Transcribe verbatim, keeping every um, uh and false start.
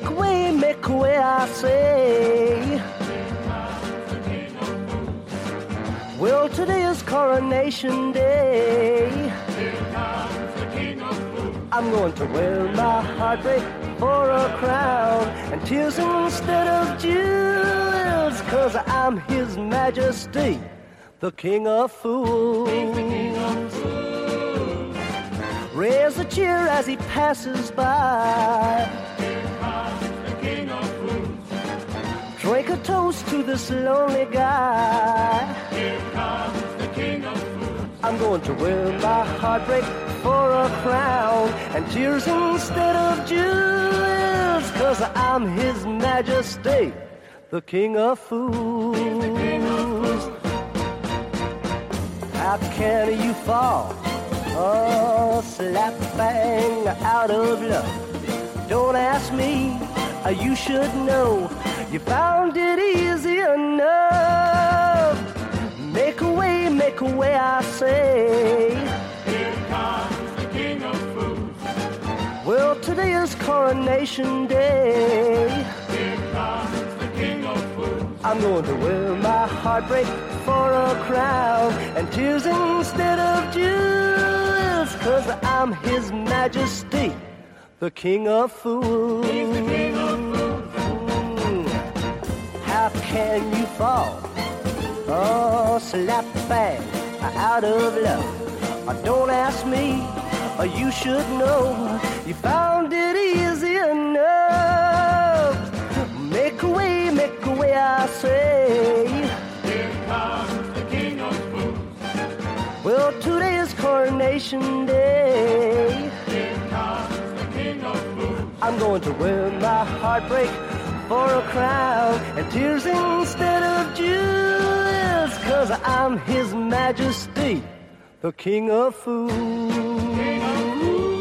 Make way, make way, I say. Well, today is coronation day. I'm going to wear my heartbreak for a crown and tears instead of jewels, 'cause I'm His Majesty, the King of Fools. Raise a cheer as he passes by. Drink a toast to this lonely guy. Here comes the King of Fools. I'm going to wear my heartbreak for a crown and tears instead of jewels, 'cause I'm His Majesty, the King of Fools. How can you fall? Oh, slap bang out of love. Don't ask me, you should know. You found it easy enough. Make a way, make a way, I say. Here comes the King of Fools. Well, today is coronation day. Here comes the King of Fools. I'm going to wear my heartbreak for a crown and tears instead of jewels, 'cause I'm His Majesty, the King of Fools. He's the King of Fools. How can you fall? Oh, slap bang out of love. Oh, don't ask me, or you should know. You found it easy enough. Make a way, make a way, I say. Here comes the King of Fools. Well, today is coronation day. Here comes the King of Fools. I'm going to wear my heartbreak for a crown and tears instead of jewels, 'cause I'm His Majesty, the King of Fools. King of Fools.